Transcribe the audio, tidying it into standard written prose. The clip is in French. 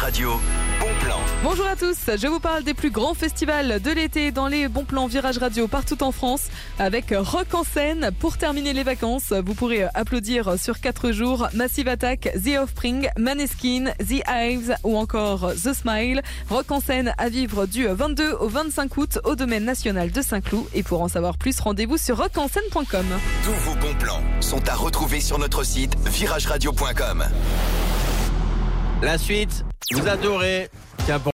Radio, bon plan. Bonjour à tous, je vous parle des plus grands festivals de l'été dans les bons plans Virage Radio partout en France avec Rock en scène. Pour terminer les vacances, vous pourrez applaudir sur 4 jours Massive Attack, The Offspring, Maneskin, The Hives ou encore The Smile. Rock en scène à vivre du 22 au 25 août au domaine national de Saint-Cloud. Et pour en savoir plus, rendez-vous sur rockanscène.com. Tous vos bons plans sont à retrouver sur notre site virageradio.com. La suite, vous adorez. Tiens,